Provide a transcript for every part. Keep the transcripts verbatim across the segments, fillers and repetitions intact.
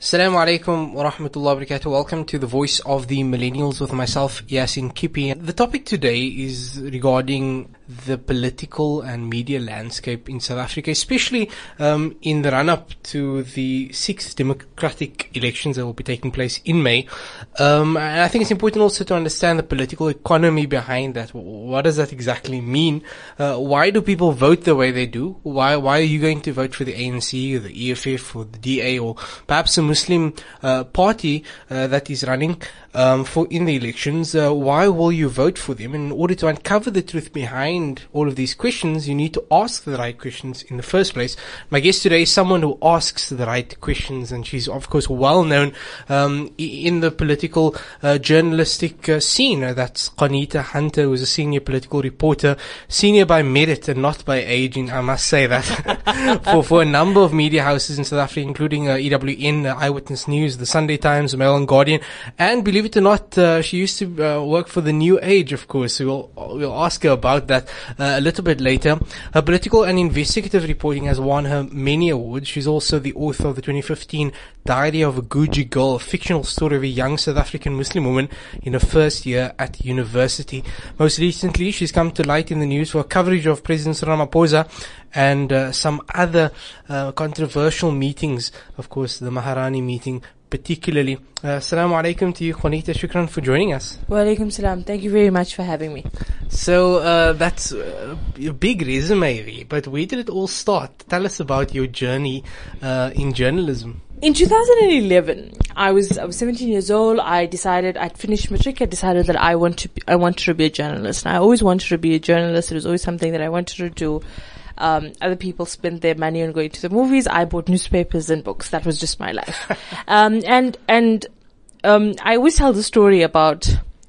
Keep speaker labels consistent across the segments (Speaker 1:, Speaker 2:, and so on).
Speaker 1: Assalamu alaikum wa rahmatullahi wa barakatuh. Welcome to the Voice of the Millennials with myself, Yasin Kipi. The topic today is regarding the political and media landscape in South Africa, especially um, in the run-up to the sixth democratic elections that will be taking place in May. Um, and I think it's important also to understand the political economy behind that. What does that exactly mean? Uh, why do people vote the way they do? Why why are you going to vote for the A N C or the E F F or the D A or perhaps a Muslim uh, party uh, that is running um, for in the elections? Uh, why will you vote for them? In order to uncover the truth behind all of these questions, you need to ask the right questions in the first place. My guest today is someone who asks the right questions, and she's of course well known um, in the political uh, journalistic uh, scene. Uh, that's Qaanitah Hunter, who's a senior political reporter, senior by merit and not by aging, I must say that, for for a number of media houses in South Africa, including uh, E W N, uh, Eyewitness News, the Sunday Times, Mail and Guardian, and believe it or not, uh, she used to uh, work for the New Age, of course. So we'll, we'll ask her about that uh, a little bit later. Her political and investigative reporting has won her many awards. She's also the author of the twenty fifteen Diary of a Guji Girl, a fictional story of a young South African Muslim woman in her first year at university. Most recently, she's come to light in the news for coverage of President Ramaphosa and uh, some other uh, controversial meetings. Of course, the Maharani meeting particularly. Uh, Assalamu alaikum to you, Qaanitah. Shukran for joining us.
Speaker 2: Wa alaikum salam. Thank you very much for having me.
Speaker 1: So uh, that's uh, a big resume, but where did it all start? Tell us about your journey uh, in journalism.
Speaker 2: In two thousand eleven, I was I was seventeen years old. I decided I'd finished matric. I decided that I want to be, I wanted to be a journalist. And I always wanted to be a journalist. It was always something that I wanted to do. Um, other people spent their money on going to the movies. I bought newspapers and books. That was just my life. um, and and um, I always tell the story about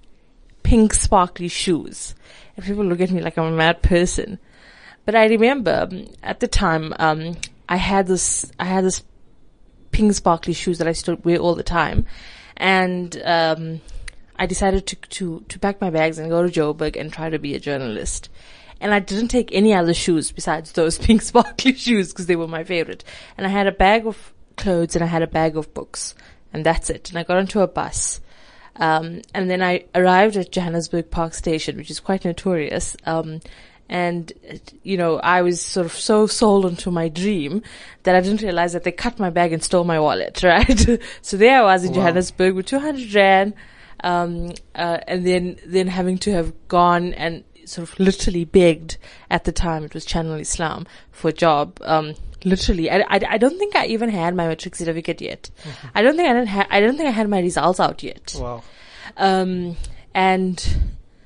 Speaker 2: pink sparkly shoes, and people look at me like I'm a mad person. But I remember um, at the time um, I had this I had this pink sparkly shoes that I still wear all the time, and um, I decided to to to pack my bags and go to Joburg and try to be a journalist. And I didn't take any other shoes besides those pink sparkly shoes because they were my favorite. And I had a bag of clothes and I had a bag of books, and that's it. And I got onto a bus. Um, and then I arrived at Johannesburg Park Station, which is quite notorious. Um, and, you know, I was sort of so sold onto my dream that I didn't realize that they cut my bag and stole my wallet, right? So there I was in wow. Johannesburg with two hundred rand, um, uh, and then, then having to have gone and sort of literally begged at the time, it was Channel Islam, for a job. Um, literally, I, I, I don't think I even had my matric certificate yet. Mm-hmm. I don't think I didn't ha- I don't think I had my results out yet.
Speaker 1: Wow.
Speaker 2: Um, and,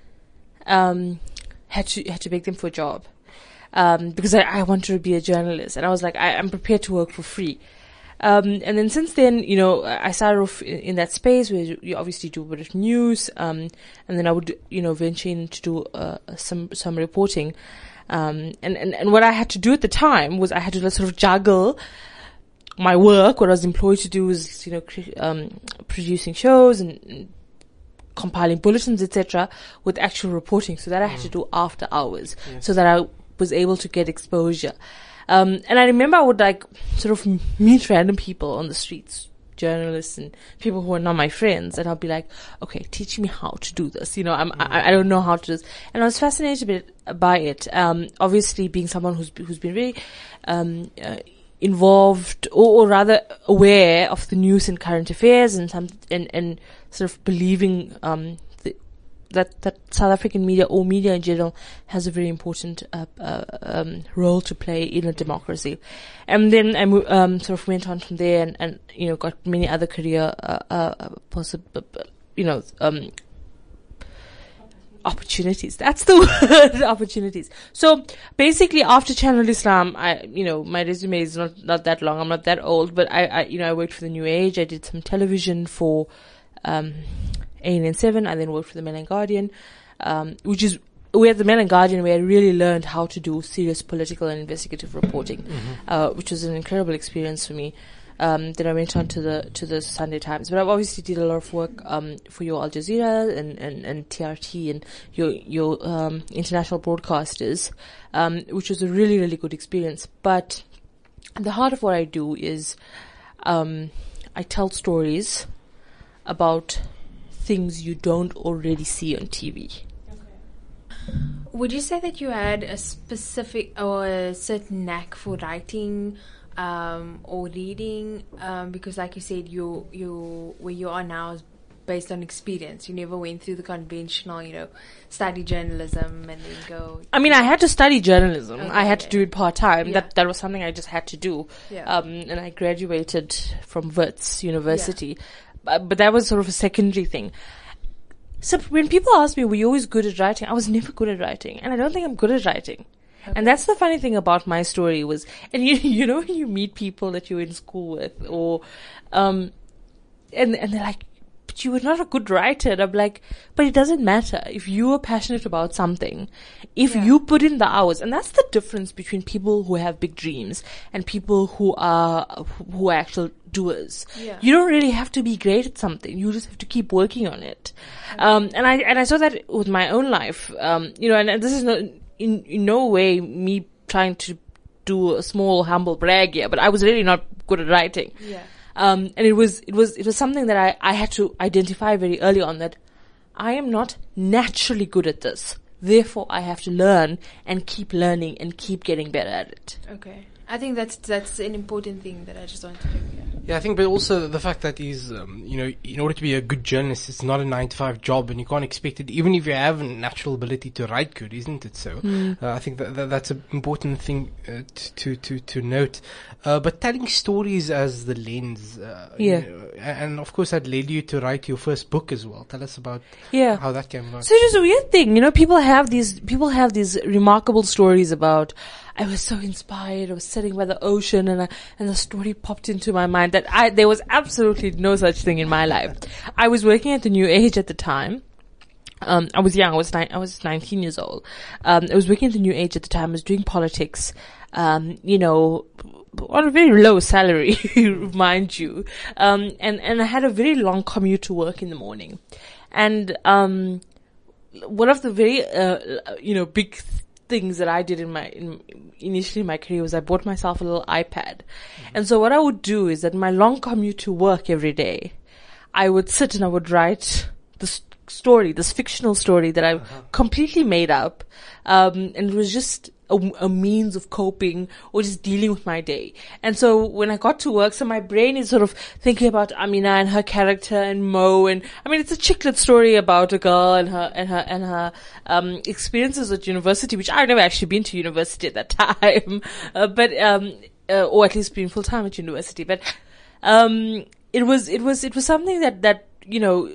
Speaker 2: um, had to, had to beg them for a job. Um, because I, I wanted to be a journalist, and I was like, I, I'm prepared to work for free. Um, and then since then, you know, I started off in, in that space where you, you obviously do a bit of news, um, and then I would, you know, venture in to do, uh, some, some reporting. Um, and, and, and what I had to do at the time was I had to sort of juggle my work. What I was employed to do was, you know, cre- um, producing shows and, and compiling bulletins, et cetera, with actual reporting. So that I had mm. to do after hours, yes. so that I was able to get exposure. Um, and I remember I would like sort of meet random people on the streets, journalists and people who are not my friends, and I'll be like, okay, teach me how to do this. You know, I'm, mm. I, I don't know how to do this. And I was fascinated by it. Um, obviously being someone who's, who's been very, um, uh, involved or, or rather aware of the news and current affairs and some, and, and sort of believing, um, that that South African media or media in general has a very important uh, uh, um, role to play in a democracy. And then I um, sort of went on from there and, and you know, got many other career uh, uh, possible, you know, um, opportunities. That's the word, opportunities. So basically, after Channel Islam, I, you know, my resume is not not that long. I'm not that old, but I, I you know, I worked for the New Age. I did some television for. Um, A N N seven. I then worked for the Mail and Guardian, um, which is where the Mail and Guardian, where I really learned how to do serious political and investigative reporting, mm-hmm. uh, which was an incredible experience for me. Um, then I went on to the to the Sunday Times, but I've obviously did a lot of work um, for your Al Jazeera and, and, and T R T and your your um, international broadcasters, um, which was a really really good experience. But at the heart of what I do is. Um, I tell stories about things you don't already see on T V.
Speaker 3: Would you say that you had a specific or a certain knack for writing um, or reading? Um, because, like you said, you you where you are now is based on experience. You never went through the conventional, you know, study journalism and then go.
Speaker 2: I mean, I had to study journalism.
Speaker 3: Okay,
Speaker 2: I had to do it part time.
Speaker 3: Yeah.
Speaker 2: That that was something I just had to do.
Speaker 3: Yeah.
Speaker 2: Um, and I graduated from Wits University, yeah. but, but that was sort of a secondary thing. So when people ask me, were you always good at writing? I was never good at writing. And I don't think I'm good at writing. Okay. And that's the funny thing about my story was, and you, you know, when you meet people that you're in school with or, um, and, and they're like, but you were not a good writer. And I'm like, but it doesn't matter. If you are passionate about something, if yeah. you put in the hours, and that's the difference between people who have big dreams and people who are, who are actual doers.
Speaker 3: Yeah.
Speaker 2: You don't really have to be great at something. You just have to keep working on it. Okay. Um, and I, and I saw that with my own life. Um, you know, and, and this is no, in, in no way me trying to do a small humble brag here, but I was really not good at writing.
Speaker 3: Yeah.
Speaker 2: Um, and it was, it was, it was something that I, I had to identify very early on that I am not naturally good at this. Therefore, I have to learn and keep learning and keep getting better at it.
Speaker 3: Okay. I think that's, that's an important thing that I just wanted to hear.
Speaker 1: Yeah, I think, but also the fact that is, um, you know, in order to be a good journalist, it's not a nine to five job, and you can't expect it, even if you have a natural ability to write good, isn't it? So,
Speaker 2: mm.
Speaker 1: uh, I think that, that that's an important thing uh, to to to note. Uh, but telling stories as the lens, uh,
Speaker 2: yeah,
Speaker 1: you know, and of course that led you to write your first book as well. Tell us about
Speaker 2: yeah.
Speaker 1: how that came about.
Speaker 2: So it was a weird thing, you know. People have these people have these remarkable stories about. I was so inspired. I was sitting by the ocean, and I, and the story popped into my mind that I there was absolutely no such thing in my life. I was working at the New Age at the time. Um, I was young. I was ni- I was nineteen years old. Um, I was working at the New Age at the time. I was doing politics. Um, you know, on a very low salary, mind you. Um, and and I had a very long commute to work in the morning, and um, one of the very uh, you know big. Th- things that I did in my in, initially in my career was I bought myself a little iPad. Mm-hmm. And so what I would do is that my long commute to work every day, I would sit and I would write this story, this fictional story that I uh-huh. completely made up. Um, and it was just a, a means of coping or just dealing with my day. And so when I got to work, so my brain is sort of thinking about Amina and her character and Mo, and I mean, it's a chick lit story about a girl and her, and her, and her, um, experiences at university, which I've never actually been to university at that time, uh, but, um, uh, or at least been full time at university. But, um, it was, it was, it was something that, that, you know,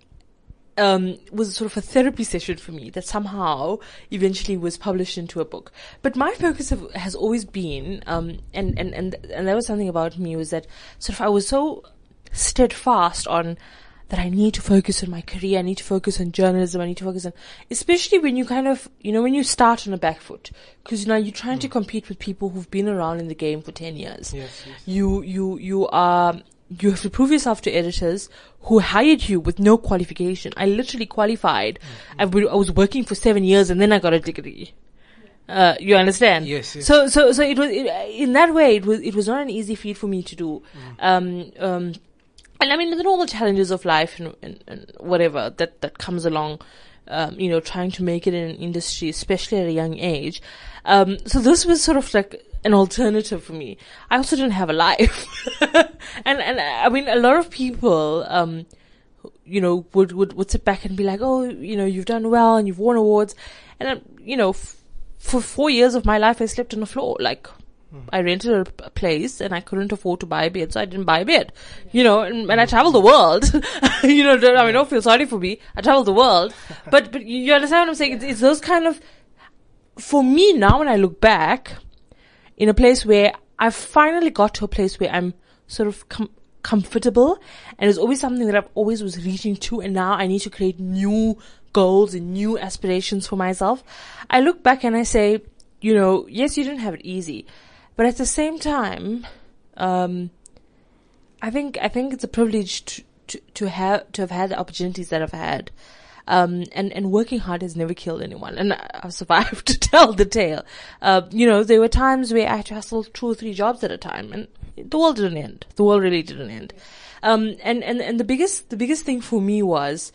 Speaker 2: Um, was sort of a therapy session for me that somehow eventually was published into a book. But my focus have, has always been, um, and, and, and, and that was something about me was that sort of I was so steadfast on that I need to focus on my career, I need to focus on journalism, I need to focus on, especially when you kind of, you know, when you start on a back foot, because you know, you're trying mm. to compete with people who've been around in the game for ten years.
Speaker 1: Yes, yes.
Speaker 2: You, you, you are, you have to prove yourself to editors who hired you with no qualification. I literally qualified. Mm-hmm. I've been, I was working for seven years and then I got a degree. Uh, you understand?
Speaker 1: Yes, yes.
Speaker 2: So, so, so it was, it, in that way, it was, it was not an easy feat for me to do.
Speaker 1: Mm.
Speaker 2: Um, um, and I mean, the normal challenges of life and, and, and whatever that, that comes along, um, you know, trying to make it in an industry, especially at a young age. Um, so this was sort of like, an alternative for me. I also didn't have a life. and, and I mean, a lot of people, um, you know, would, would, would sit back and be like, oh, you know, you've done well and you've won awards. And, um, you know, f- for four years of my life, I slept on the floor. Like, hmm. I rented a, a place and I couldn't afford to buy a bed, so I didn't buy a bed. You know, and, and I traveled the world. you know, don't, I mean, don't feel sorry for me. I traveled the world. but, but you understand what I'm saying? It's, it's those kind of, for me now when I look back, in a place where I've finally got to a place where I'm sort of com- comfortable, and it's always something that I've always was reaching to, and now I need to create new goals and new aspirations for myself. I look back and I say, you know, yes, you didn't have it easy, but at the same time, um, I think, I think it's a privilege to, to, to have, to have had the opportunities that I've had. Um, and, and working hard has never killed anyone. And I've survived to tell the tale. Uh, you know, there were times where I had to hustle two or three jobs at a time, and the world didn't end. The world really didn't end. Um, and, and, and the biggest, the biggest thing for me was,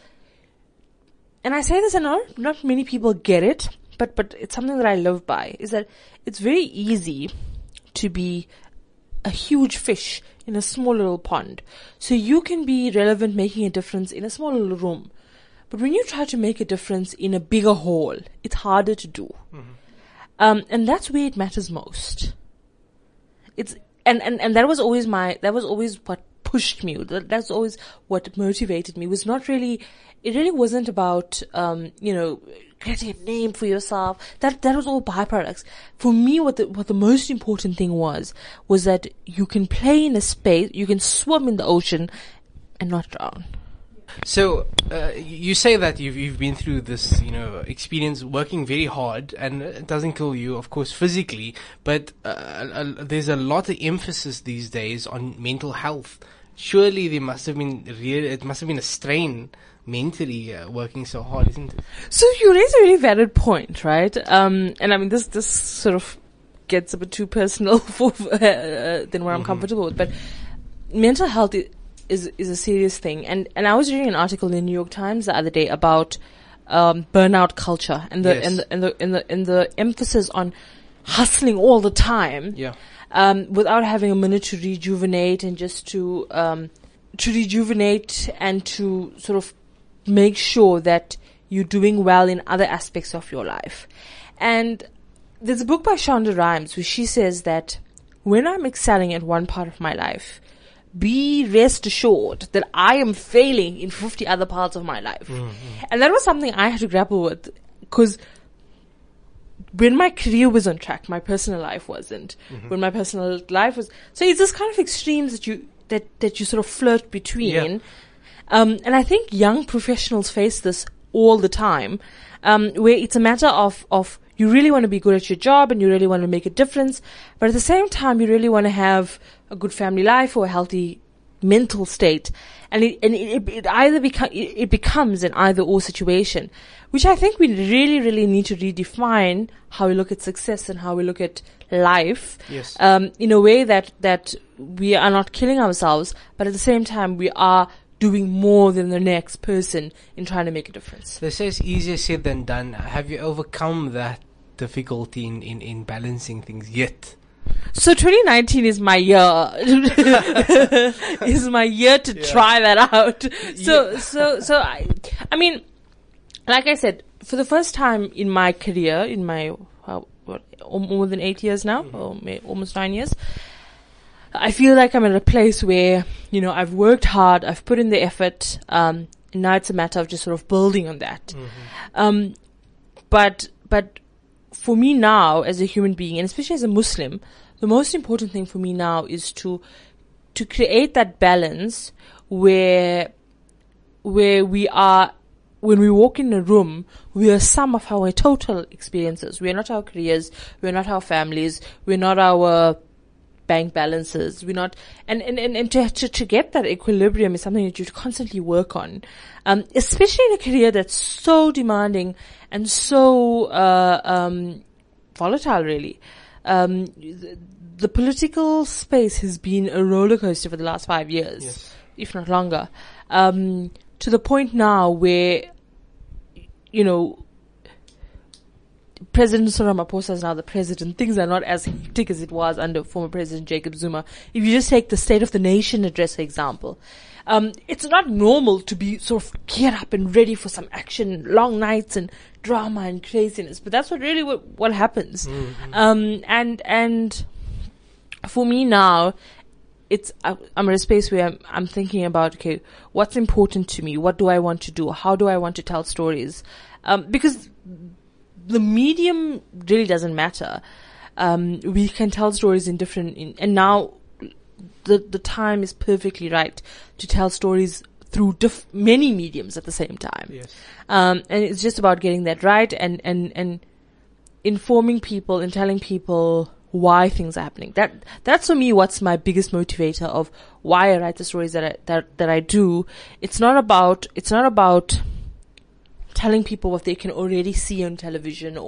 Speaker 2: and I say this and not, not many people get it, but, but it's something that I live by, is that it's very easy to be a huge fish in a small little pond. So you can be relevant, making a difference in a small little room. But when you try to make a difference in a bigger hole, it's harder to do. Mm-hmm. Um, and that's where it matters most. It's, and, and, and that was always my, that was always what pushed me. That, that's always what motivated me. It was not really, it really wasn't about, um, you know, creating a name for yourself. That, that was all byproducts. For me, what the, what the most important thing was, was that you can play in a space, you can swim in the ocean and not drown.
Speaker 1: So, uh, you say that you've, you've been through this, you know, experience working very hard, and it doesn't kill you, of course, physically, but, uh, uh, there's a lot of emphasis these days on mental health. Surely there must have been real, it must have been a strain mentally, uh, working so hard, isn't it?
Speaker 2: So you raise a really valid point, right? Um, and I mean, this, this sort of gets a bit too personal for, uh, than what mm-hmm. I'm comfortable with, but mental health is, is is a serious thing. And and I was reading an article in the New York Times the other day about um burnout culture and the, yes. and the and the and the and the emphasis on hustling all the time.
Speaker 1: Yeah.
Speaker 2: Um without having a minute to rejuvenate and just to um to rejuvenate and to sort of make sure that you're doing well in other aspects of your life. And there's a book by Shonda Rhimes where she says that when I'm excelling at one part of my life, be rest assured that I am failing in fifty other parts of my life. Mm-hmm. And that was something I had to grapple with, because when my career was on track, my personal life wasn't. Mm-hmm. When my personal life was, so it's this kind of extremes that you, that, that you sort of flirt between. Yeah. Um, and I think young professionals face this all the time, um, where it's a matter of, of, you really want to be good at your job and you really want to make a difference, but at the same time, you really want to have a good family life or a healthy mental state. And it, and it, it either become, it, it becomes an either or situation, which I think we really, really need to redefine how we look at success and how we look at life.
Speaker 1: Yes.
Speaker 2: Um, in a way that, that we are not killing ourselves, but at the same time, we are doing more than the next person in trying to make a difference.
Speaker 1: They say it's easier said than done. Have you overcome that difficulty in, in, in balancing things yet?
Speaker 2: So twenty nineteen is my year. is my year to yeah. try that out. So, yeah. so, so I, I mean, like I said, for the first time in my career, in my, uh, what, more than eight years now, mm-hmm. or may, almost nine years, I feel like I'm at a place where, you know, I've worked hard, I've put in the effort, um, and now it's a matter of just sort of building on that. Mm-hmm. Um, but, but for me now, as a human being, and especially as a Muslim, the most important thing for me now is to, to create that balance where, where we are, when we walk in a room, we are some of our total experiences. We are not our careers, we're not our families, we're not our bank balances. We're not, and, and, and, and to, to, to get that equilibrium is something that you constantly work on. Um, especially in a career that's so demanding and so, uh, um, volatile, really. Um, the, the political space has been a roller coaster for the last five years, yes. if not longer. Um, to the point now where, you know, President Cyril Ramaphosa is now the president. Things are not as hectic as it was under former President Jacob Zuma. If you just take the State of the Nation address, for example, um, it's not normal to be sort of geared up and ready for some action, long nights and drama and craziness. But that's what really what, what happens. Mm-hmm. Um, and, and for me now, it's, uh, I'm in a space where I'm, I'm thinking about, okay, what's important to me? What do I want to do? How do I want to tell stories? Um, because the medium really doesn't matter. Um, we can tell stories in different, in, and now the, the time is perfectly right to tell stories through diff- many mediums at the same time.
Speaker 1: Yes.
Speaker 2: Um, and it's just about getting that right and, and, and informing people and telling people why things are happening. That, that's for me what's my biggest motivator of why I write the stories that I, that, that I do. It's not about, it's not about telling people what they can already see on television or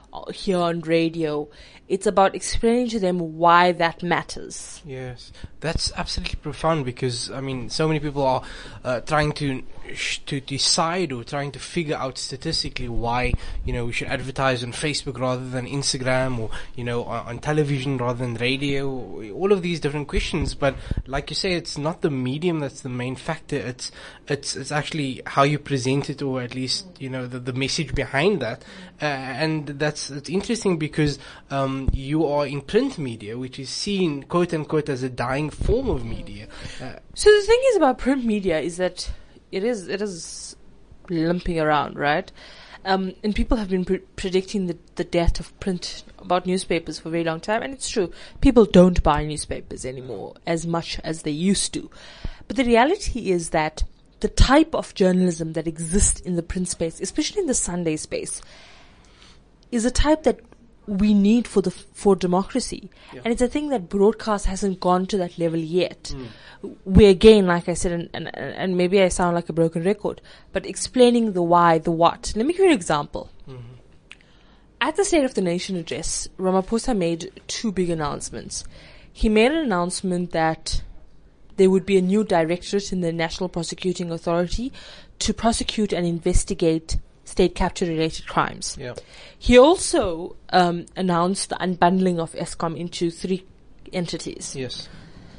Speaker 2: uh, here on radio. It's about explaining to them why that matters.
Speaker 1: Yes, that's absolutely profound because, I mean, so many people are uh, trying to sh- to decide or trying to figure out statistically why, you know, we should advertise on Facebook rather than Instagram, or, you know, on, on television rather than radio, all of these different questions. But like you say, it's not the medium that's the main factor. It's it's it's actually how you present it, or at least, you know, the, the message behind that. Uh, and that's it's interesting because um, you are in print media, which is seen, quote unquote, as a dying form of media. Uh,
Speaker 2: so the thing is about print media is that it is it is limping around, right? Um, and people have been pre- predicting the, the death of print about newspapers for a very long time, and it's true. People don't buy newspapers anymore as much as they used to. But the reality is that the type of journalism that exists in the print space, especially in the Sunday space, is a type that we need for the for democracy. Yeah. And it's a thing that broadcast hasn't gone to that level yet. Mm. Where again, like I said, and, and, and maybe I sound like a broken record, but explaining the why, the what. Let me give you an example. Mm-hmm. At the State of the Nation address, Ramaphosa made two big announcements. He made an announcement that there would be a new directorate in the National Prosecuting Authority to prosecute and investigate state capture related crimes.
Speaker 1: Yeah.
Speaker 2: He also um, announced the unbundling of Eskom into three entities.
Speaker 1: Yes.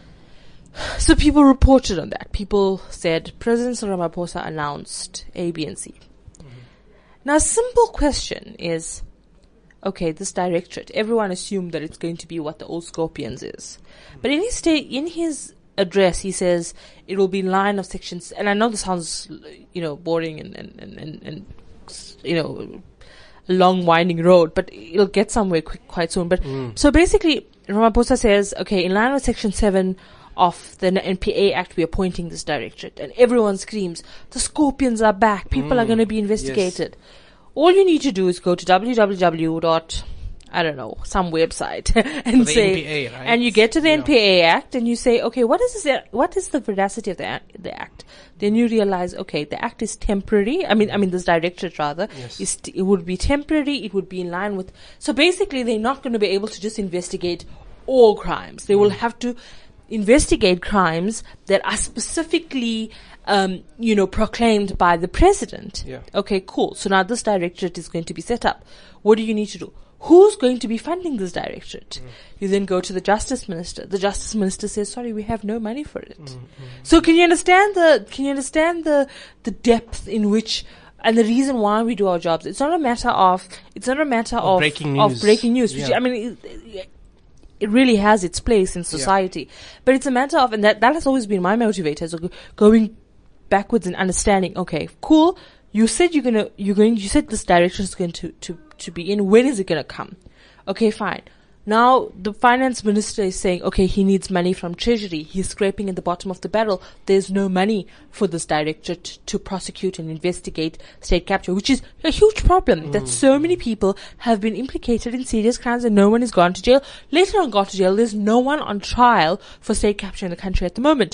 Speaker 2: So people reported on that. People said President Ramaphosa announced A, B, and C. Mm-hmm. Now, a simple question is, okay, this directorate, everyone assumed that it's going to be what the old Scorpions is. Mm-hmm. But in his state, in his address, he says it will be in line of sections, and I know this sounds, you know, boring and, and, and, and, and you know, a long winding road, but it'll get somewhere quick, quite soon. But mm. so basically, Ramaphosa says, okay, in line with section seven of the N P A Act, we are appointing this directorate, and everyone screams, the Scorpions are back, people mm. are going to be investigated. Yes. All you need to do is go to w w w dot I don't know, some website and say,
Speaker 1: N P A, right?
Speaker 2: And you get to the
Speaker 1: yeah.
Speaker 2: N P A Act and you say, okay, what is this, what is the veracity of the act, the act? Then you realize, okay, the act is temporary. I mean, I mean, this directorate rather,
Speaker 1: yes.
Speaker 2: is t- it would be temporary. It would be in line with, so basically they're not going to be able to just investigate all crimes. They mm. will have to investigate crimes that are specifically, um, you know, proclaimed by the president.
Speaker 1: Yeah.
Speaker 2: Okay, cool. So now this directorate is going to be set up. What do you need to do? Who's going to be funding this directorate? Mm. You then go to the Justice Minister. The Justice Minister says, sorry, we have no money for it. Mm, mm. So can you understand the, can you understand the, the depth in which, and the reason why we do our jobs? It's not a matter of, it's not a matter of,
Speaker 1: of breaking news.
Speaker 2: Of breaking news.
Speaker 1: Yeah.
Speaker 2: Which, I mean, it, it really has its place in society. Yeah. But it's a matter of, and that, that has always been my motivator, so going backwards and understanding, okay, cool. You said you're gonna, you're going, you said this direction is going to, to, to be in. When is it gonna come? Okay, fine. Now, the finance minister is saying, okay, he needs money from Treasury. He's scraping at the bottom of the barrel. There's no money for this directorate to prosecute and investigate state capture, which is a huge problem mm. that so many people have been implicated in serious crimes and no one has gone to jail. Later on got to jail. There's no one on trial for state capture in the country at the moment.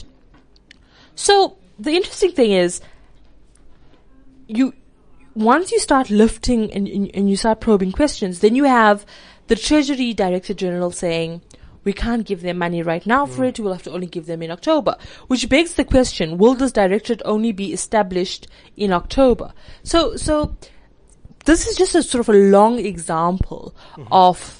Speaker 2: So, the interesting thing is, you, once you start lifting and, and, and you start probing questions, then you have the Treasury Director General saying, we can't give them money right now for mm. it, we'll have to only give them in October. Which begs the question, will this directorate only be established in October? So, so, this is just a sort of a long example mm-hmm. of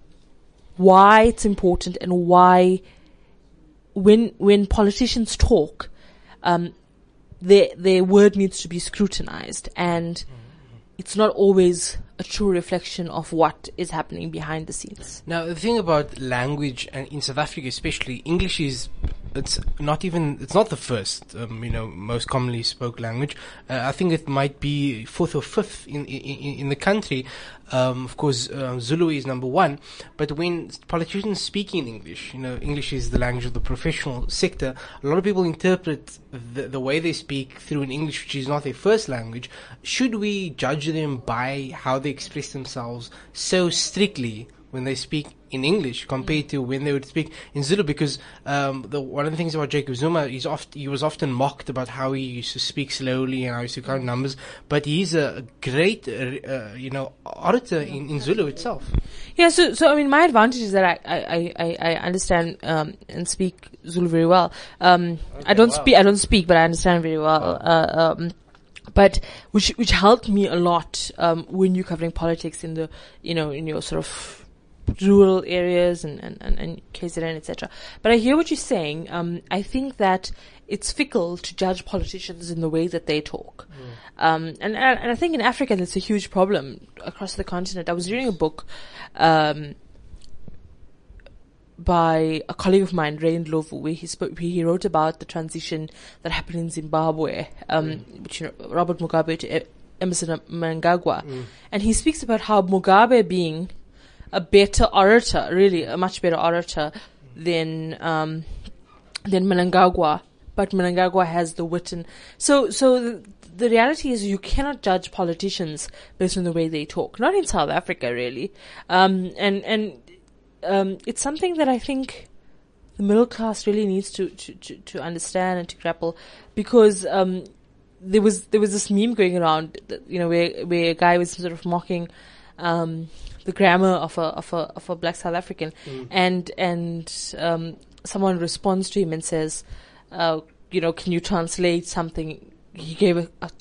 Speaker 2: why it's important and why when, when politicians talk, um, their their word needs to be scrutinized, and mm-hmm. it's not always a true reflection of what is happening behind the scenes.
Speaker 1: Now, the thing about language, and in South Africa especially, English is, it's not even, it's not the first, um, you know, most commonly spoke language. Uh, I think it might be fourth or fifth in in, in the country. Um, of course, uh, Zulu is number one. But when politicians speak in English, you know, English is the language of the professional sector. A lot of people interpret the, the way they speak through an English which is not their first language. Should we judge them by how they express themselves so strictly when they speak in English compared to when they would speak in Zulu, because um, the, one of the things about Jacob Zuma, he's oft, he was often mocked about how he used to speak slowly and how he used to count numbers, but he's a great, uh, uh, you know, orator in, in Zulu itself.
Speaker 2: Yeah, so so I mean, my advantage is that I I I, I understand um, and speak Zulu very well. Um,
Speaker 1: Okay,
Speaker 2: I don't
Speaker 1: wow.
Speaker 2: speak I don't speak, but I understand very well. Uh, um, but which which helped me a lot um, when you're covering politics in the you know in your sort of rural areas and, and, and, and K Z N, et cetera. But I hear what you're saying. Um, I think that it's fickle to judge politicians in the way that they talk. Mm. Um, and, and I think in Africa that's a huge problem across the continent. I was reading a book um, by a colleague of mine, Ray Ndlovu, where he spoke, he wrote about the transition that happened in Zimbabwe, um, mm. which, you know, Robert Mugabe to Emerson Mnangagwa. Mm. And he speaks about how Mugabe being a better orator, really a much better orator than um, than Mnangagwa, but Mnangagwa has the wit. And so, so the, the reality is you cannot judge politicians based on the way they talk. Not in South Africa, really. Um, and and um, it's something that I think the middle class really needs to to, to, to understand and to grapple, because um, there was there was this meme going around, that, you know, where where a guy was sort of mocking Um, the grammar of a of a of a black South African, mm. and and um, someone responds to him and says, uh, you know, can you translate something? He gave a a,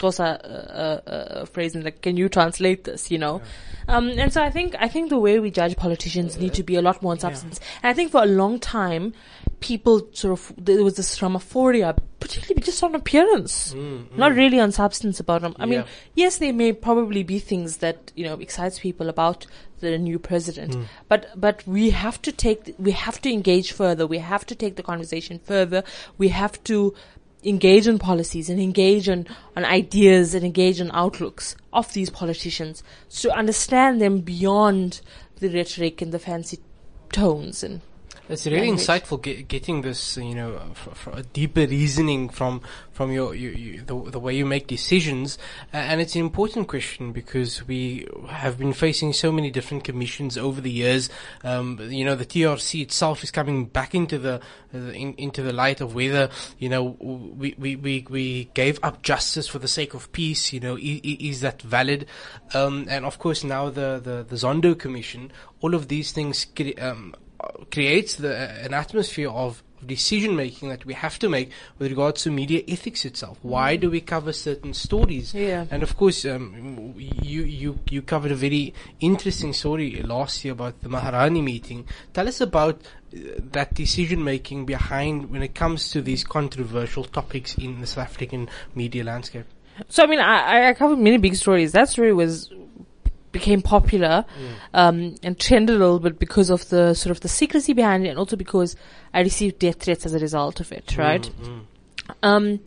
Speaker 2: a, a, a phrase and like, can you translate this? You know, yeah. um, and so I think I think the way we judge politicians uh, need to be a lot more on substance. Yeah. And I think for a long time, people sort of there was this Ramaphoria, particularly just on appearance, mm, mm. not really on substance about them. I yeah. mean, yes, there may probably be things that you know excites people about the new president, mm. but but we have to take we have to engage further. We have to take the conversation further. We have to engage in policies and engage on, on ideas and engage on outlooks of these politicians to understand them beyond the rhetoric and the fancy tones. And
Speaker 1: it's really
Speaker 2: language.
Speaker 1: insightful get, getting this, you know, f- f- a deeper reasoning from from your, you, you, the, the way you make decisions, uh, and it's an important question because we have been facing so many different commissions over the years. Um, you know, the T R C itself is coming back into the uh, in, into the light of whether you know we, we we we gave up justice for the sake of peace. You know, is, is that valid? Um, and of course now the the, the Zondo Commission. All of these things. Um, creates the, uh, an atmosphere of decision making that we have to make with regards to media ethics itself. Why do we cover certain stories?
Speaker 2: Yeah.
Speaker 1: And of course, um, you, you, you covered a very interesting story last year about the Maharani meeting. Tell us about uh, that decision making behind when it comes to these controversial topics in the South African media landscape.
Speaker 2: So, I mean, I, I covered many big stories. That story was became popular mm. um, and trended a little bit because of the sort of the secrecy behind it, and also because I received death threats as a result of it, right? Mm, mm. Um,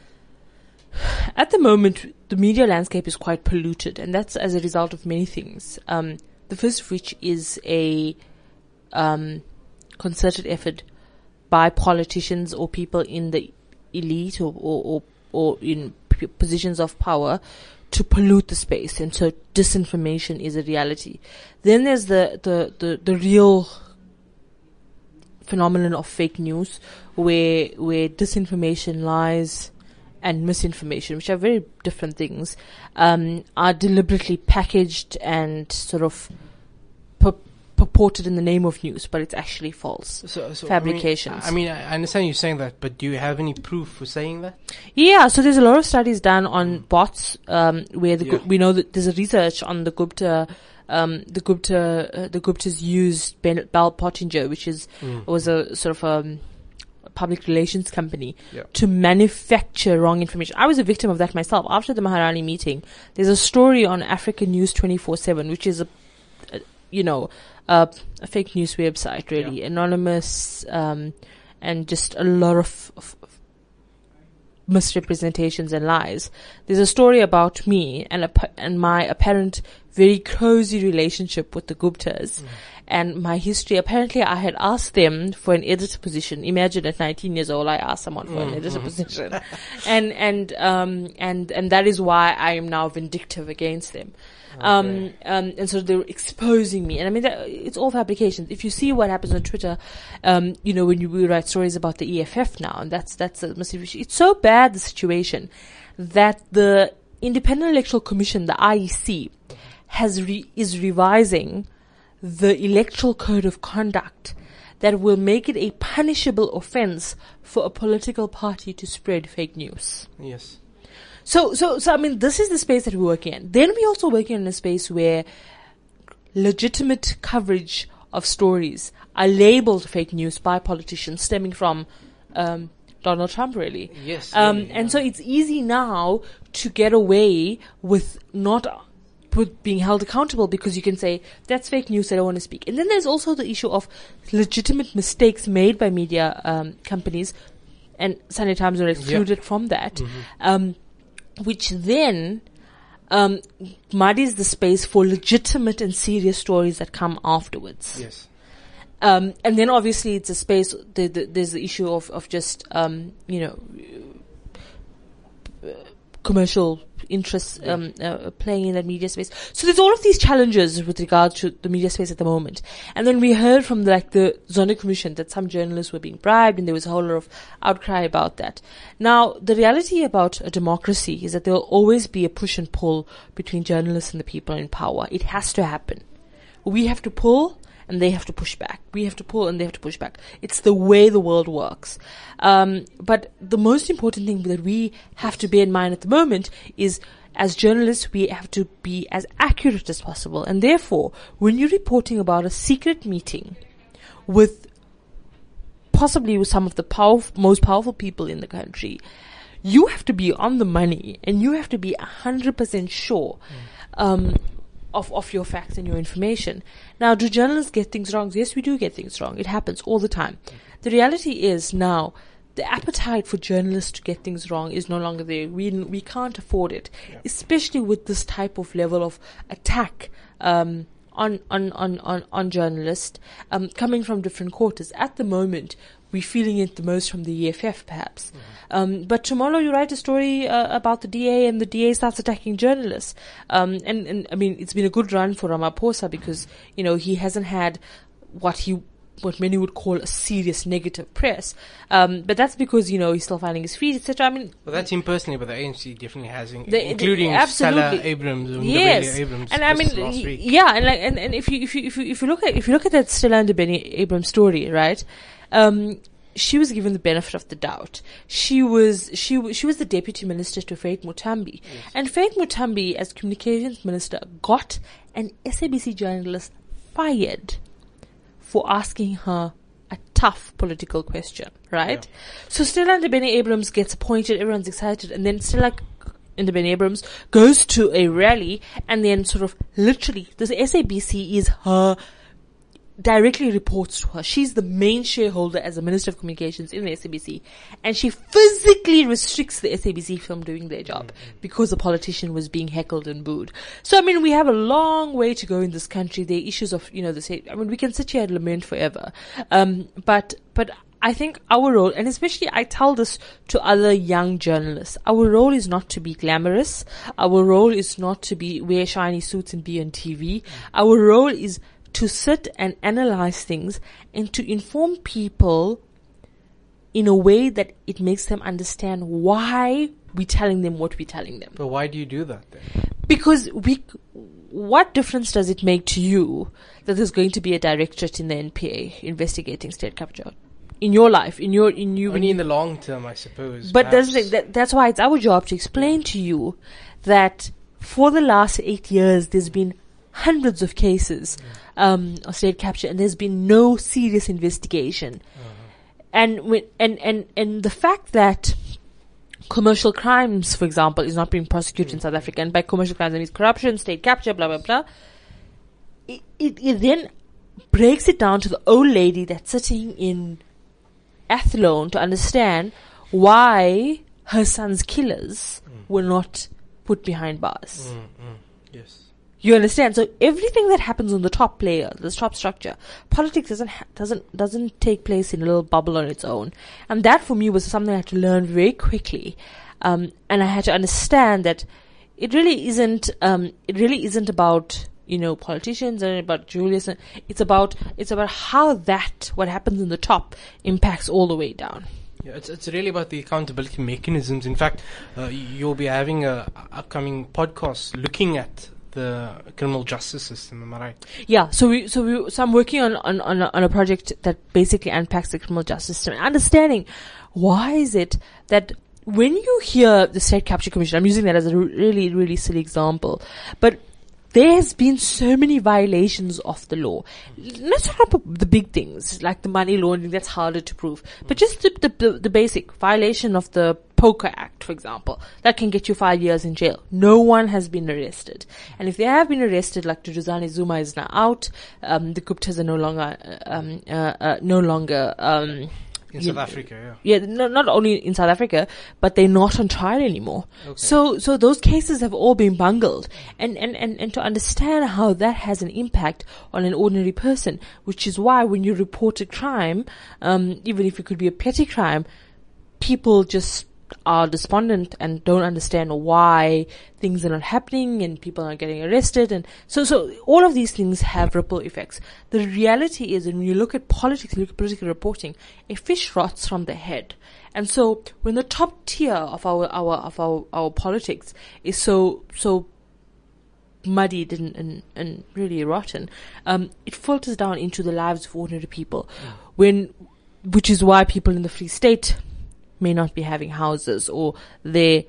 Speaker 2: at the moment, the media landscape is quite polluted, and that's as a result of many things. Um, the first of which is a um, concerted effort by politicians or people in the elite or or, or, or in p- positions of power to pollute the space, and so disinformation is a reality. Then there's the, the, the, the real phenomenon of fake news, where where disinformation, lies, and misinformation, which are very different things, um, are deliberately packaged and sort of pur- purported in the name of news, but it's actually false. So, so fabrications.
Speaker 1: I mean, I mean, I understand you saying that, but do you have any proof for saying that?
Speaker 2: Yeah, so there's a lot of studies done on mm. bots, um, where the
Speaker 1: yeah.
Speaker 2: Gu- we know that there's a research on the Gupta, um, the Gupta, uh, the Guptas used Ben- Bell Pottinger, which is mm. was a sort of um, a public relations company,
Speaker 1: yeah.
Speaker 2: to manufacture wrong information. I was a victim of that myself. After the Maharani meeting, there's a story on African News twenty-four seven, which is a, a you know. Uh, a fake news website, really yeah. anonymous, um, and just a lot of, of misrepresentations and lies. There's a story about me and a, and my apparent very cozy relationship with the Guptas, mm. and my history. Apparently, I had asked them for an editor position. Imagine at nineteen years old, I asked someone for an editor position, and and um and and that is why I am now vindictive against them.
Speaker 1: Okay.
Speaker 2: Um, um, and so they're exposing me. And I mean, that, it's all fabrications. If you see what happens on Twitter, um, you know, when you we write stories about the E F F now, and that's, that's a massive issue. It's so bad, the situation, that the Independent Electoral Commission, the I E C, has re- is revising the Electoral Code of Conduct that will make it a punishable offense for a political party to spread fake news.
Speaker 1: Yes.
Speaker 2: So, so, so, I mean, this is the space that we're working in. Then we're also working in a space where legitimate coverage of stories are labeled fake news by politicians stemming from, um, Donald Trump, really.
Speaker 1: Yes.
Speaker 2: Um,
Speaker 1: really,
Speaker 2: and
Speaker 1: yeah.
Speaker 2: so it's easy now to get away with not put being held accountable because you can say, that's fake news, I don't want to speak. And then there's also the issue of legitimate mistakes made by media, um, companies, and Sunday Times are excluded yeah. from that.
Speaker 1: Mm-hmm.
Speaker 2: Um, which then um, muddies the space for legitimate and serious stories that come afterwards.
Speaker 1: Yes.
Speaker 2: Um, and then obviously it's a space, the, the, there's the issue of, of just, um, you know, uh, commercial interests um, uh, playing in that media space. So there's all of these challenges with regards to the media space at the moment. And then we heard from the, like the Zondo Commission that some journalists were being bribed, and there was a whole lot of outcry about that. Now, the reality about a democracy is that there will always be a push and pull between journalists and the people in power. It has to happen. We have to pull, and they have to push back. We have to pull and they have to push back. It's the way the world works. Um, but the most important thing that we have to bear in mind at the moment is, as journalists, we have to be as accurate as possible. And therefore, when you're reporting about a secret meeting with possibly with some of the powerful, most powerful people in the country, you have to be on the money and you have to be one hundred percent sure um, of, of your facts and your information. Now, do journalists get things wrong? Yes, we do get things wrong. It happens all the time. The reality is now, the appetite for journalists to get things wrong is no longer there. We we can't afford it, yeah. especially with this type of level of attack um, on, on on on on journalists um, coming from different quarters. At the moment, we're feeling it the most from the E F F, perhaps. Mm-hmm. Um, but tomorrow, you write a story uh, about the D A, and the D A starts attacking journalists. Um, and and I mean, it's been a good run for Ramaphosa because you know he hasn't had what he. what many would call a serious negative press. Um, but that's because, you know, he's still finding his feet, et cetera. I mean...
Speaker 1: Well, that's him personally, but the A N C definitely has, in,
Speaker 2: the,
Speaker 1: including
Speaker 2: the,
Speaker 1: Stella Abrams and
Speaker 2: yes.
Speaker 1: Abrams.
Speaker 2: And I mean,
Speaker 1: last week.
Speaker 2: yeah, and like, and, and if you, if you, if you, if you look at, if you look at that Stella and Benny Abrams story, right? Um, she was given the benefit of the doubt. She was, she was, she was the deputy minister to Faith Mutambi. Yes. And Faith Mutambi, as communications minister, got an S A B C journalist fired for asking her a tough political question, right? Yeah. So Stella Ndabeni Abrams gets appointed, everyone's excited, and then Stella Ndabeni Abrams goes to a rally, and then sort of literally, this S A B C is her, directly reports to her. She's the main shareholder as a Minister of Communications in the S A B C, and she physically restricts the S A B C from doing their job mm-hmm. because a politician was being heckled and booed. So, I mean, we have a long way to go in this country. There are issues of, you know, the I mean, we can sit here and lament forever. Um, but, but I think our role, and especially I tell this to other young journalists, our role is not to be glamorous. Our role is not to be wear shiny suits and be on T V. Mm-hmm. Our role is to sit and analyze things and to inform people in a way that it makes them understand why we're telling them what we're telling them.
Speaker 1: But why do you do that then?
Speaker 2: Because we, what difference does it make to you that there's going to be a directorate in the N P A investigating state capture? In your life, in your, in you.
Speaker 1: Only in the long term, I suppose.
Speaker 2: But that's, that, that's why it's our job to explain to you that for the last eight years, there's been hundreds of cases um, of state capture, and there's been no serious investigation. Uh-huh. And, when, and and and the fact that commercial crimes, for example, is not being prosecuted mm-hmm. in South Africa, and by commercial crimes, I mean corruption, state capture, blah blah blah. It, it, it then breaks it down to the old lady that's sitting in Athlone to understand why her son's killers mm. were not put behind bars.
Speaker 1: Mm-hmm. Yes.
Speaker 2: You understand? So everything that happens on the top layer, the top structure, politics doesn't ha- doesn't doesn't take place in a little bubble on its own. And that for me was something I had to learn very quickly. Um, and I had to understand that it really isn't um, it really isn't about, you know, politicians and about Julius. It's about it's about how that what happens in the top impacts all the way down.
Speaker 1: Yeah, it's it's really about the accountability mechanisms. In fact, uh, you'll be having a upcoming podcast looking at the criminal justice system. Am I right?
Speaker 2: Yeah. So we so we so I'm working on on on a, on a project that basically unpacks the criminal justice system, understanding why is it that when you hear the State Capture Commission, I'm using that as a really really silly example, but there's been so many violations of the law. Let's talk about the big things, like the money laundering, that's harder to prove. But just the, the, the, the basic violation of the Poker Act, for example, that can get you five years in jail. No one has been arrested. And if they have been arrested, like Duduzane Zuma is now out, um, the Guptas are no longer, um, uh, uh, no longer, um,
Speaker 1: In South Africa, yeah.
Speaker 2: Yeah, no, not only in South Africa, but they're not on trial anymore.
Speaker 1: Okay.
Speaker 2: So, so those cases have all been bungled. And, and, and, and to understand how that has an impact on an ordinary person, which is why when you report a crime, um, even if it could be a petty crime, people just are despondent and don't understand why things are not happening and people are getting arrested. And so, so all of these things have ripple effects. The reality is that when you look at politics, you look at political reporting, a fish rots from the head. And so when the top tier of our, our, of our, our politics is so, so muddied and, and, and really rotten, um, it filters down into the lives of ordinary people. Mm. When, which is why people in the Free State may not be having houses, or their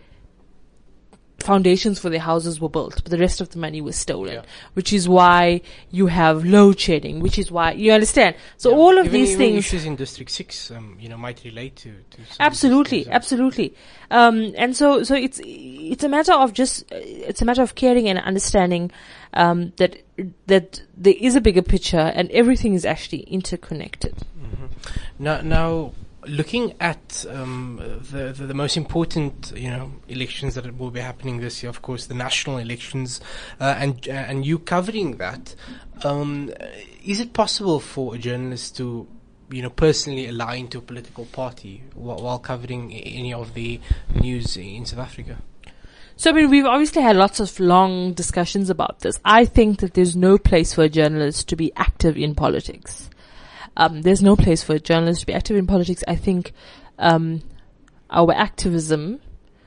Speaker 2: foundations for their houses were built, but the rest of the money was stolen, yeah. Which is why you have load shedding, which is why, you understand? So yeah. all of
Speaker 1: even,
Speaker 2: these
Speaker 1: even
Speaker 2: things.
Speaker 1: issues in District six, um, you know, might relate to, to
Speaker 2: absolutely, absolutely. Um, and so, so it's, it's a matter of just, it's a matter of caring and understanding, um, that, that there is a bigger picture and everything is actually interconnected.
Speaker 1: Mm-hmm. Now, now, looking at um, the, the the most important, you know, elections that will be happening this year, of course, the national elections, uh, and uh, and you covering that, um, is it possible for a journalist to, you know, personally align to a political party while, while covering any of the news in South Africa?
Speaker 2: So, I mean, we've obviously had lots of long discussions about this. I think that there's no place for a journalist to be active in politics. Um, there's no place for a journalist to be active in politics. I think, um, our activism,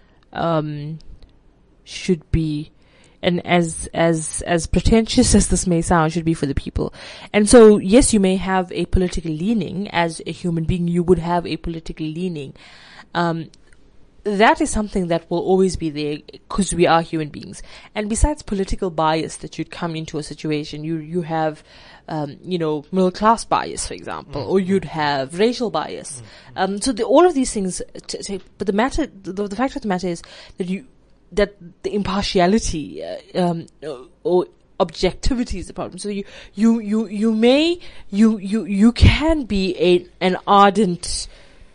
Speaker 2: um, should be, and as, as, as pretentious as this may sound, should be for the people. And so, yes, you may have a political leaning. As a human being, you would have a political leaning. Um, that is something that will always be there because we are human beings. And besides political bias that you'd come into a situation, you, you have, um, you know, middle class bias, for example, mm-hmm. or you'd have racial bias. Mm-hmm. Um, so the, all of these things, t- t- but the matter, the, the fact of the matter is that you, that the impartiality, uh, um, or objectivity is the problem. So you, you, you, you may, you, you, you can be a, an ardent,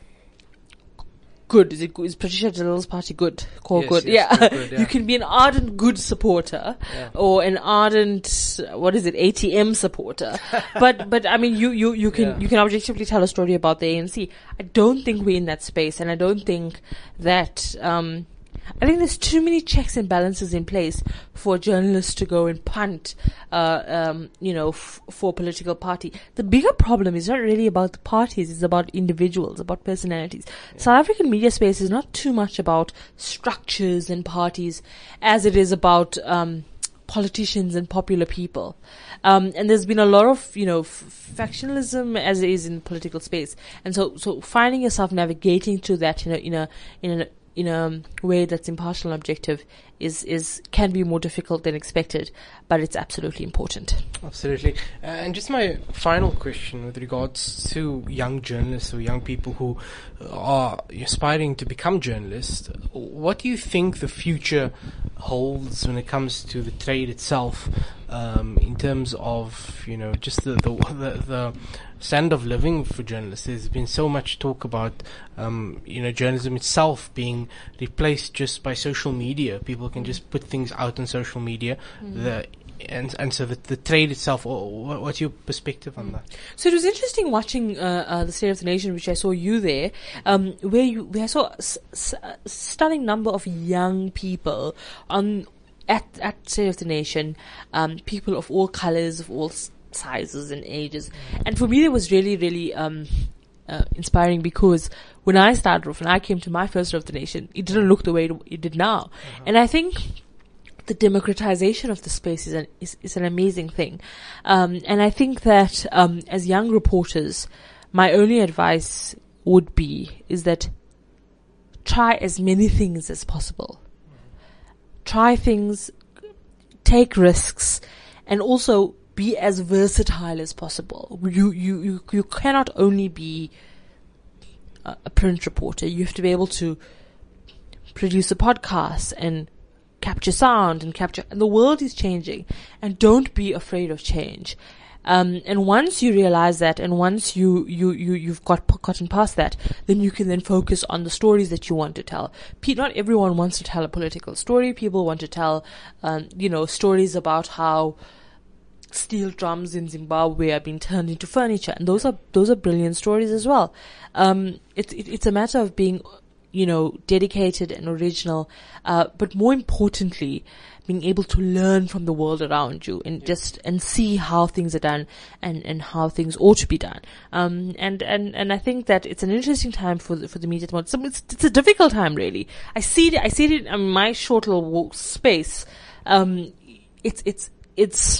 Speaker 2: good. Is it good? Is Patricia de Lille's party good? Called
Speaker 1: yes,
Speaker 2: good.
Speaker 1: Yes,
Speaker 2: yeah.
Speaker 1: good, yeah.
Speaker 2: You can be an ardent good supporter, yeah. or an ardent, what is it, A T M supporter. but, but I mean, you, you, you can, yeah. you can objectively tell a story about the A N C. I don't think we're in that space, and I don't think that, um, I think there's too many checks and balances in place for journalists to go and punt, uh, um, you know, f- for a political party. The bigger problem is not really about the parties, it's about individuals, about personalities. Yeah. South African media space is not too much about structures and parties as it is about, um, politicians and popular people. Um, and there's been a lot of, you know, f- factionalism as it is in political space. And so, so finding yourself navigating through that in a, in a, in a, in a way that's impartial and objective is, is, can be more difficult than expected, but it's absolutely important.
Speaker 1: Absolutely. Uh, and just my final question with regards to young journalists or young people who are aspiring to become journalists, what do you think the future holds when it comes to the trade itself? um, in terms of, you know, just the, the, the, the standard of living for journalists. There's been so much talk about, um, you know, journalism itself being replaced just by social media. People can just put things out on social media. Mm. The And and so the, the trade itself, or what's your perspective on that?
Speaker 2: So it was interesting watching uh, uh, the State of the Nation, which I saw you there, um, where you where I saw a s- s- stunning number of young people on at at State of the Nation, um, people of all colours, of all s- sizes and ages, and for me it was really really um, uh, inspiring, because when I started off, when I came to my first State of the Nation, it didn't look the way it, it did now, uh-huh. and I think the democratization of the space is an, is, is an amazing thing. Um, and I think that, um, as young reporters, my only advice would be, is that try as many things as possible. Try things, take risks, and also be as versatile as possible. You, you, you, you cannot only be a, a print reporter. You have to be able to produce a podcast and capture sound and capture, and the world is changing, and don't be afraid of change. Um, and once you realize that, and once you, you, you, you've got, gotten past that, then you can then focus on the stories that you want to tell. Pe- not everyone wants to tell a political story. People want to tell, um, you know, stories about how steel drums in Zimbabwe are being turned into furniture. And those are, those are brilliant stories as well. Um, it, it, it's a matter of being, you know, dedicated and original, uh, but more importantly, being able to learn from the world around you and just, and see how things are done and, and how things ought to be done. Um, and, and, and I think that it's an interesting time for the, for the media. It's, it's a difficult time, really. I see it, I see it in my short little walk space. Um, it's, it's, it's,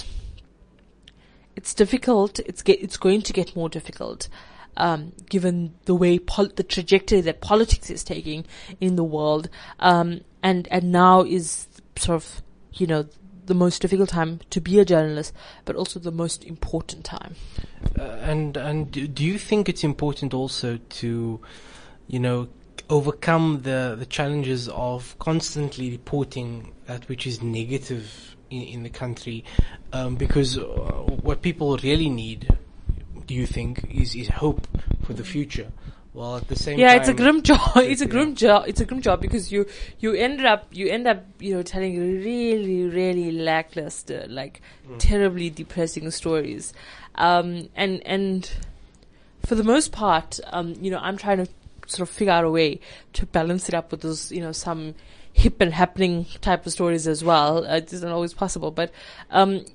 Speaker 2: it's difficult. It's get, it's going to get more difficult. Um, given the way pol- the trajectory that politics is taking in the world, um, and and now is sort of, you know, the most difficult time to be a journalist, but also the most important time.
Speaker 1: Uh, and and do you think it's important also to, you know, overcome the the challenges of constantly reporting that which is negative in, in the country, um, because uh, what people really need, do you think, is, is hope for the future? Well, at the same
Speaker 2: yeah,
Speaker 1: time,
Speaker 2: it's a grim job. It's a
Speaker 1: yeah.
Speaker 2: grim job. It's a grim job because you you end up you end up you know telling really really lackluster, like mm. terribly depressing stories, um, and and for the most part, um, you know, I'm trying to sort of figure out a way to balance it up with those, you know, some hip and happening type of stories as well. Uh, it isn't always possible, but um.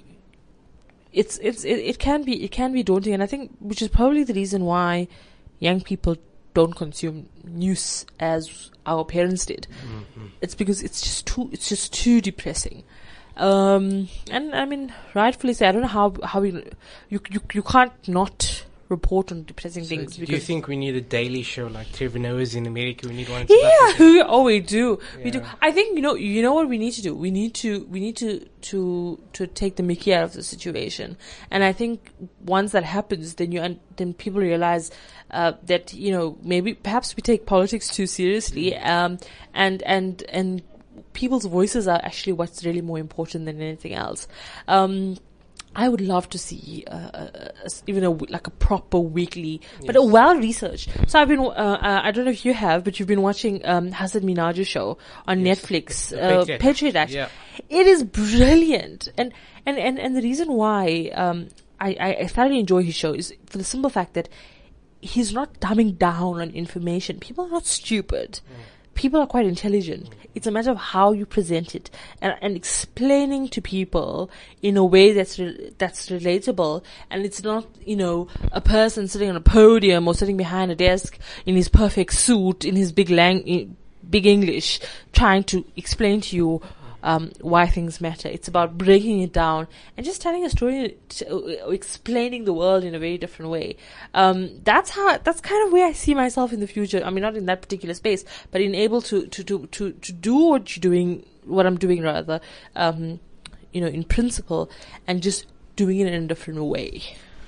Speaker 2: It's it's it, it can be it can be daunting, and I think which is probably the reason why young people don't consume news as our parents did. Mm-hmm. It's because it's just too it's just too depressing, um, and I mean rightfully so. I don't know how how we you you you can't not report on depressing
Speaker 1: so
Speaker 2: things.
Speaker 1: Do you think we need a daily show like Trevor Noah's in America? We need one. In
Speaker 2: yeah, oh, we do.
Speaker 1: Yeah.
Speaker 2: We do. I think you know. You know what we need to do. We need to. We need to to to take the mickey out of the situation. And I think once that happens, then you un- then people realize uh, that you know maybe perhaps we take politics too seriously. Um, and and and people's voices are actually what's really more important than anything else. Um. I would love to see uh, a, a, even a like a proper weekly, yes. but a well researched. So I've been, uh, uh, I don't know if you have, but you've been watching um, Hasan Minhaj's show on yes. Netflix, uh, Patriot, Patriot Act.
Speaker 1: Yeah.
Speaker 2: It is brilliant, and and and and the reason why um, I I thoroughly enjoy his show is for the simple fact that he's not dumbing down on information. People are not stupid. Mm. People are quite intelligent. It's a matter of how you present it and, and explaining to people in a way that's re- that's relatable. And it's not, you know, a person sitting on a podium or sitting behind a desk in his perfect suit, in his big lang- big English, trying to explain to you um, why things matter. It's about breaking it down and just telling a story, t- uh, explaining the world in a very different way. Um, that's how, that's kind of where I see myself in the future. I mean, not in that particular space, but in able to, to, to, to, to do what you're doing, what I'm doing rather, um, you know, in principle, and just doing it in a different way.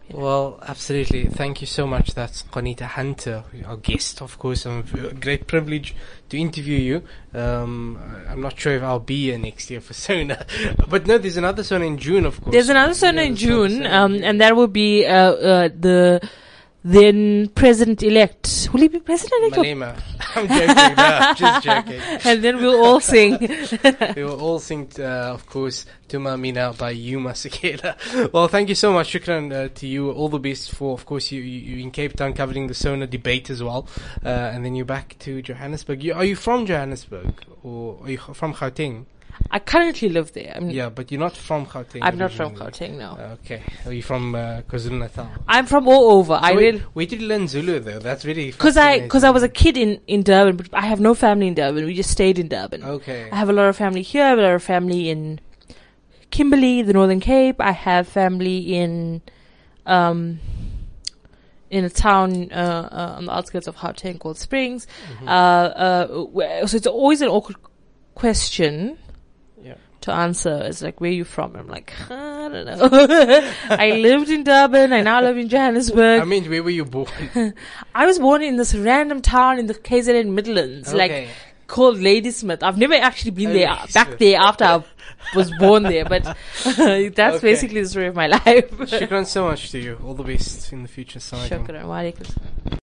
Speaker 1: Well, absolutely. Thank you so much. That's Qanita Hunter, our guest, of course. I'm a great privilege to interview you. Um, I'm not sure if I'll be here next year for Sona. But no, there's another Sona in June, of course.
Speaker 2: There's another Sona in June, um, and that will be uh, uh, the then president-elect. Will he be president-elect?
Speaker 1: Malema. I'm joking. No, just joking.
Speaker 2: And then we'll all sing.
Speaker 1: We will all sing, uh, of course, Tuma Mina by Yuma Sekela. Well, thank you so much. Shukran uh, to you. All the best for, of course, you, you, you in Cape Town covering the Sona debate as well. Uh, and then you're back to Johannesburg. You, are you from Johannesburg? Or are you from Gauteng?
Speaker 2: I currently live there. I'm
Speaker 1: Yeah, but you're not from Gauteng.
Speaker 2: I'm not from
Speaker 1: originally.
Speaker 2: Gauteng, no.
Speaker 1: Okay. Are you from uh, KwaZulu-Natal?
Speaker 2: I'm from all over.
Speaker 1: So
Speaker 2: I
Speaker 1: wait,
Speaker 2: really,
Speaker 1: where did you learn Zulu though? That's really
Speaker 2: cause I,
Speaker 1: fascinating.
Speaker 2: cause I was a kid in, in Durban, but I have no family in Durban. We just stayed in Durban.
Speaker 1: Okay.
Speaker 2: I have a lot of family here. I have a lot of family in Kimberley, the Northern Cape. I have family in, um, in a town, uh, uh on the outskirts of Gauteng called Springs.
Speaker 1: Mm-hmm.
Speaker 2: Uh, uh, where, so it's always an awkward question.
Speaker 1: Yeah.
Speaker 2: To answer. It's like, where are you from? I'm like, I don't know. I lived in Durban. I now live in Johannesburg.
Speaker 1: I mean, where were you born?
Speaker 2: I was born in this random town in the K Z N Midlands,
Speaker 1: Okay.
Speaker 2: like called Ladysmith. I've never actually been
Speaker 1: Oh,
Speaker 2: there,
Speaker 1: Ladysmith.
Speaker 2: back there after I was born there, but that's
Speaker 1: Okay.
Speaker 2: basically the story of my life.
Speaker 1: Shukran so much to you. All the best in the future. Assalamu alaikum.
Speaker 2: Shukran. Wa alaikum.